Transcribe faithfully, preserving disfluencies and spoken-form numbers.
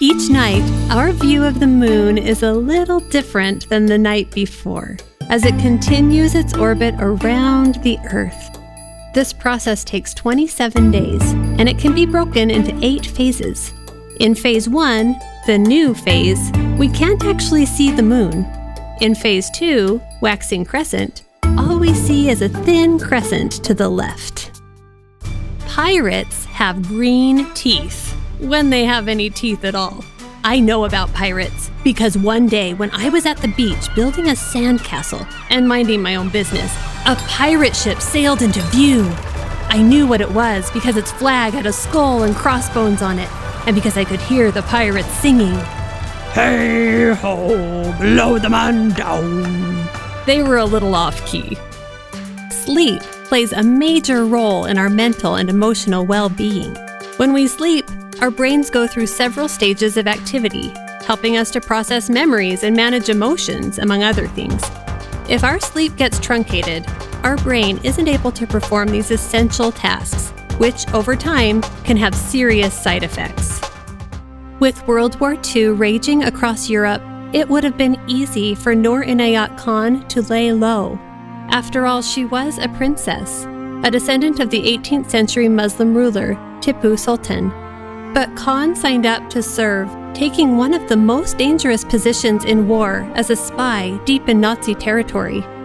Each night, our view of the moon is a little different than the night before, as it continues its orbit around the Earth. This process takes twenty-seven days, and it can be broken into eight phases. In phase one, the new phase, we can't actually see the moon. In phase two, waxing crescent, all we see is a thin crescent to the left. Pirates have green teeth, when they have any teeth at all. I know about pirates because one day when I was at the beach building a sandcastle and minding my own business, a pirate ship sailed into view. I knew what it was because its flag had a skull and crossbones on it, and because I could hear the pirates singing, "Hey ho, blow the man down." They were a little off-key. Sleep plays a major role in our mental and emotional well-being. When we sleep, our brains go through several stages of activity, helping us to process memories and manage emotions, among other things. If our sleep gets truncated, our brain isn't able to perform these essential tasks, which over time can have serious side effects. With World War Two raging across Europe, it would have been easy for Noor Inayat Khan to lay low. After all, she was a princess, a descendant of the eighteenth century Muslim ruler, Tipu Sultan. But Khan signed up to serve, taking one of the most dangerous positions in war as a spy deep in Nazi territory.